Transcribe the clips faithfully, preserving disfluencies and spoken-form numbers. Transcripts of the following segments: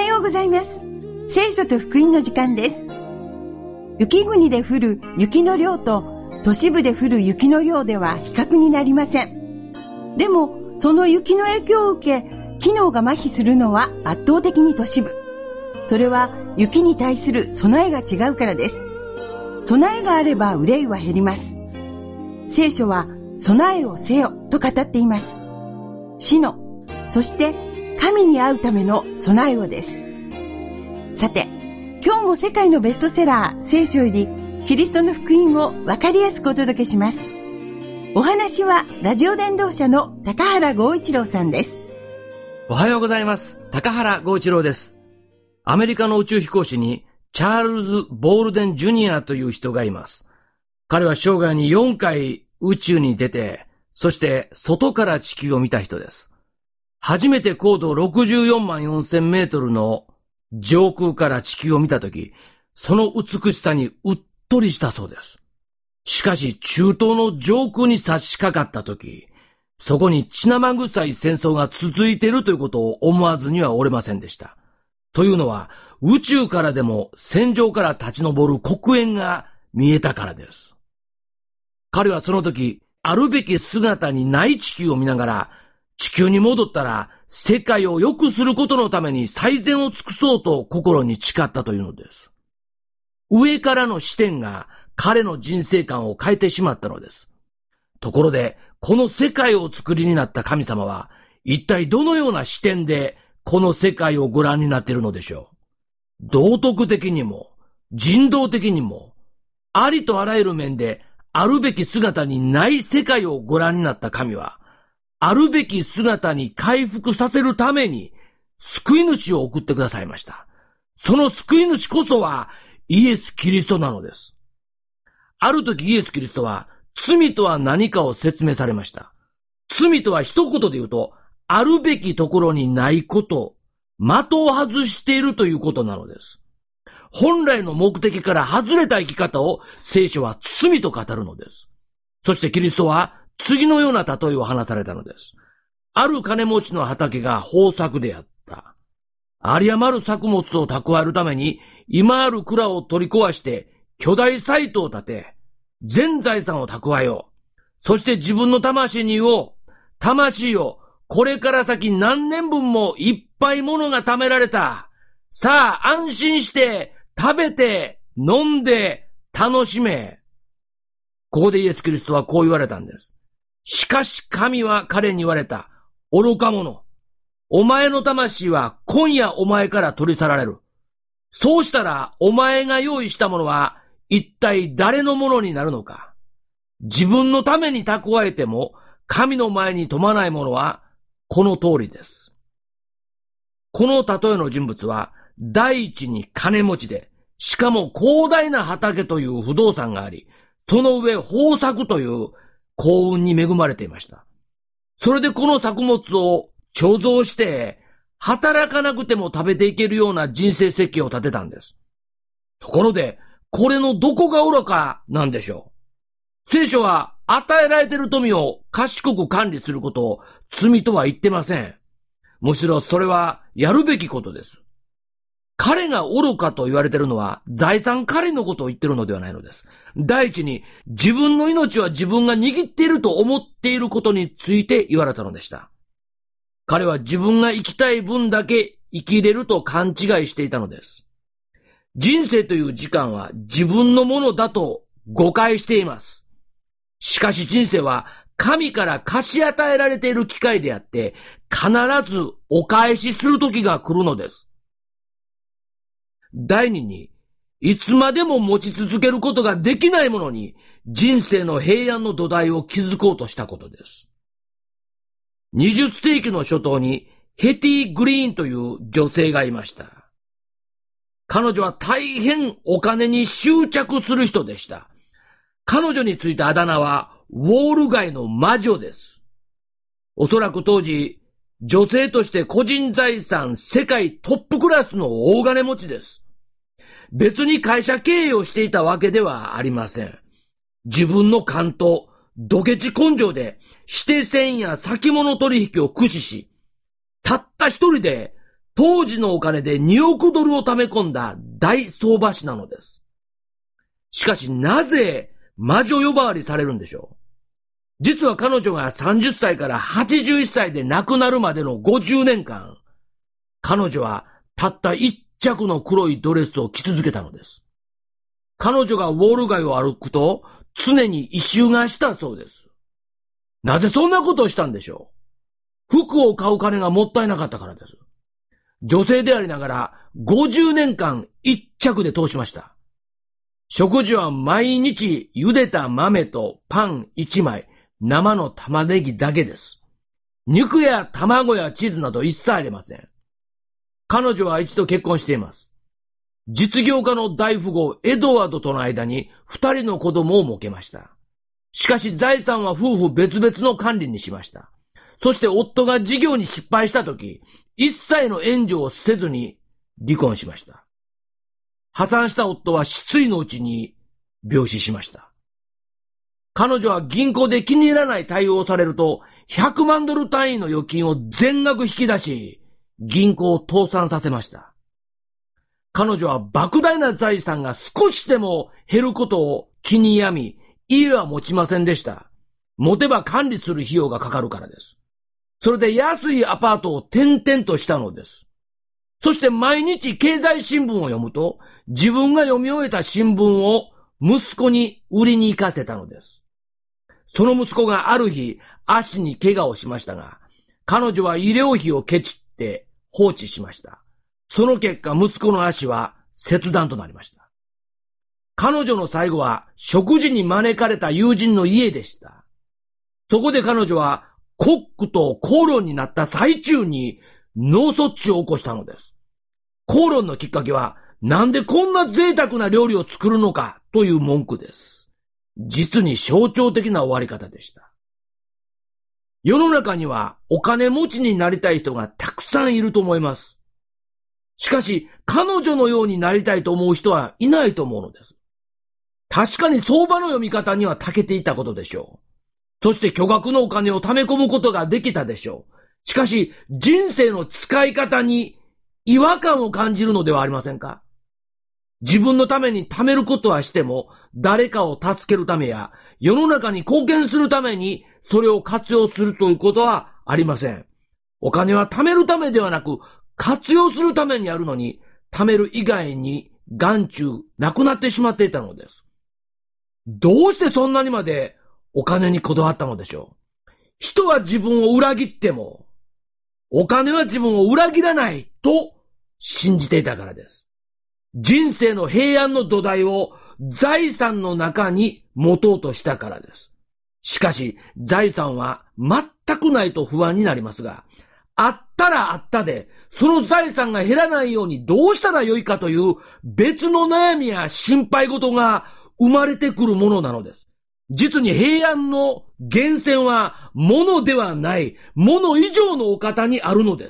ようございます。聖書と福音の時間です。雪国で降る雪の量と都市部で降る雪の量では比較になりません。でもその雪の影響を受け、機能が麻痺するのは圧倒的に都市部。それは雪に対する備えが違うからです。備えがあれば憂いは減ります。聖書は備えをせよと語っています。死の、そして神に会うための備えをです。さて、今日も世界のベストセラー聖書よりキリストの福音をわかりやすくお届けします。お話はラジオ伝道者の高原剛一郎さんです。 おはようございます。高原剛一郎です。アメリカの宇宙飛行士にチャールズ・ボールデン・ジュニアという人がいます。彼は生涯によんかい宇宙に出て、そして外から地球を見た人です。初めて高度ろくじゅうよんまんよんせんメートルの上空から地球を見たとき、その美しさにうっとりしたそうです。しかし中東の上空に差し掛かったとき、そこに血生臭い戦争が続いているということを思わずにはおれませんでした。というのは、宇宙からでも戦場から立ち上る黒煙が見えたからです。彼はその時、あるべき姿にない地球を見ながら、地球に戻ったら世界を良くすることのために最善を尽くそうと心に誓ったというのです。上からの視点が彼の人生観を変えてしまったのです。ところで、この世界を作りになった神様は、一体どのような視点でこの世界をご覧になっているのでしょう。道徳的にも、人道的にも、ありとあらゆる面であるべき姿にない世界をご覧になった神は、あるべき姿に回復させるために救い主を送ってくださいました。その救い主こそはイエス・キリストなのです。ある時イエス・キリストは罪とは何かを説明されました。罪とは一言で言うと、あるべきところにないこと、的を外しているということなのです。本来の目的から外れた生き方を聖書は罪と語るのです。そしてキリストは次のような例えを話されたのです。ある金持ちの畑が豊作であった。有り余る作物を蓄えるために、今ある蔵を取り壊して巨大サイトを建て、全財産を蓄えよう。そして自分の魂に言おう。魂よ、これから先何年分もいっぱいものが貯められた。さあ安心して食べて飲んで楽しめ。ここでイエス・キリストはこう言われたんです。しかし神は彼に言われた。愚か者。お前の魂は今夜お前から取り去られる。そうしたらお前が用意したものは一体誰のものになるのか。自分のために蓄えても神の前に富まないものはこの通りです。この例えの人物は第一に金持ちで、しかも広大な畑という不動産があり、その上豊作という幸運に恵まれていました。それでこの作物を貯蔵して、働かなくても食べていけるような人生設計を立てたんです。ところで、これのどこが愚かなんでしょう。聖書は与えられている富を賢く管理することを罪とは言ってません。むしろそれはやるべきことです。彼が愚かと言われているのは財産管理のことを言っているのではないのです。第一に自分の命は自分が握っていると思っていることについて言われたのでした。彼は自分が生きたい分だけ生きれると勘違いしていたのです。人生という時間は自分のものだと誤解しています。しかし人生は神から貸し与えられている機会であって、必ずお返しする時が来るのです。第二に、いつまでも持ち続けることができないものに、人生の平安の土台を築こうとしたことです。にじゅっせいきの初頭に、ヘティ・グリーンという女性がいました。彼女は大変お金に執着する人でした。彼女についたあだ名は、ウォール街の魔女です。おそらく当時、女性として個人財産世界トップクラスの大金持ちです。別に会社経営をしていたわけではありません。自分の勘とドケチ根性で指定線や先物取引を駆使し、たった一人で当時のお金でにおくドルを貯め込んだ大相場師なのです。しかしなぜ魔女呼ばわりされるんでしょう。実は彼女がさんじゅっさいからはちじゅういっさいで亡くなるまでのごじゅうねんかん、彼女はたった一着の黒いドレスを着続けたのです。彼女がウォール街を歩くと常に異臭がしたそうです。なぜそんなことをしたんでしょう。服を買う金がもったいなかったからです。女性でありながらごじゅうねんかん一着で通しました。食事は毎日茹でた豆とパンいちまい、生の玉ねぎだけです。肉や卵やチーズなど一切ありません。彼女は一度結婚しています。実業家の大富豪エドワードとの間に二人の子供を設けました。しかし財産は夫婦別々の管理にしました。そして夫が事業に失敗したとき、一切の援助をせずに離婚しました。破産した夫は失意のうちに病死しました。彼女は銀行で気に入らない対応をされると、ひゃくまんドル単位の預金を全額引き出し、銀行を倒産させました。彼女は莫大な財産が少しでも減ることを気に病み、家は持ちませんでした。持てば管理する費用がかかるからです。それで安いアパートを転々としたのです。そして毎日経済新聞を読むと、自分が読み終えた新聞を息子に売りに行かせたのです。その息子がある日、足に怪我をしましたが、彼女は医療費をケチって放置しました。その結果、息子の足は切断となりました。彼女の最後は食事に招かれた友人の家でした。そこで彼女はコックと口論になった最中に脳卒中を起こしたのです。口論のきっかけは、なんでこんな贅沢な料理を作るのかという文句です。実に象徴的な終わり方でした。世の中にはお金持ちになりたい人がたくさんいると思います。しかし、彼女のようになりたいと思う人はいないと思うのです。確かに相場の読み方には長けていたことでしょう。そして巨額のお金を貯め込むことができたでしょう。しかし、人生の使い方に違和感を感じるのではありませんか？自分のために貯めることはしても、誰かを助けるためや、世の中に貢献するために、それを活用するということはありません。お金は貯めるためではなく、活用するためにあるのに、貯める以外に眼中なくなってしまっていたのです。どうしてそんなにまでお金にこだわったのでしょう。人は自分を裏切っても、お金は自分を裏切らないと信じていたからです。人生の平安の土台を財産の中に持とうとしたからです。しかし、財産は全くないと不安になりますが、あったらあったで、その財産が減らないようにどうしたらよいかという別の悩みや心配事が生まれてくるものなのです。実に平安の源泉は物ではない、物以上のお方にあるのです。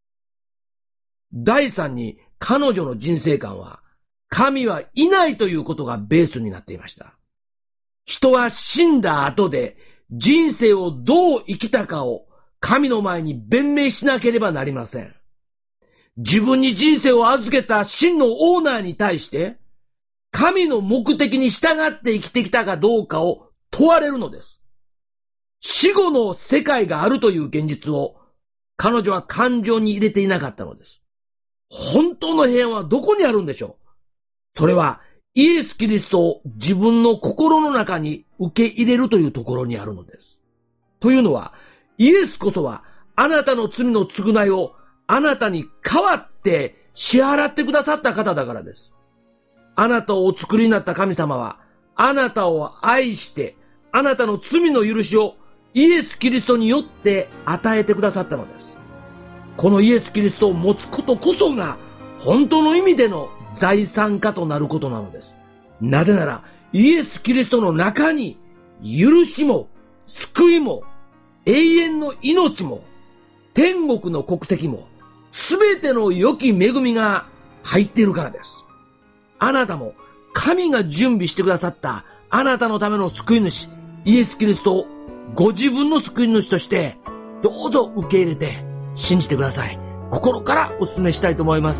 だいさんに彼女の人生観は、神はいないということがベースになっていました。人は死んだ後で人生をどう生きたかを神の前に弁明しなければなりません。自分に人生を預けた真のオーナーに対して、神の目的に従って生きてきたかどうかを問われるのです。死後の世界があるという現実を彼女は感情に入れていなかったのです。本当の平安はどこにあるんでしょう。それはイエス・キリストを自分の心の中に受け入れるというところにあるのです。というのは、イエスこそはあなたの罪の償いをあなたに代わって支払ってくださった方だからです。あなたをお作りになった神様はあなたを愛してあなたの罪の許しをイエス・キリストによって与えてくださったのです。このイエス・キリストを持つことこそが本当の意味での財産家となることなのです。なぜならイエス・キリストの中に許しも救いも永遠の命も天国の国籍もすべての良き恵みが入っているからです。あなたも神が準備してくださったあなたのための救い主イエス・キリストをご自分の救い主としてどうぞ受け入れて信じてください。 心からお勧めしたいと思います。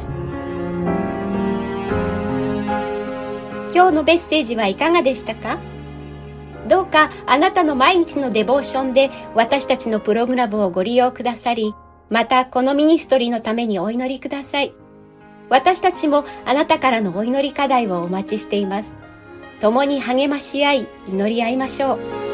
今日のメッセージはいかがでしたか？どうかあなたの毎日のデボーションで私たちのプログラムをご利用くださり、またこのミニストリーのためにお祈りください。私たちもあなたからのお祈り課題をお待ちしています。共に励まし合い、祈り合いましょう。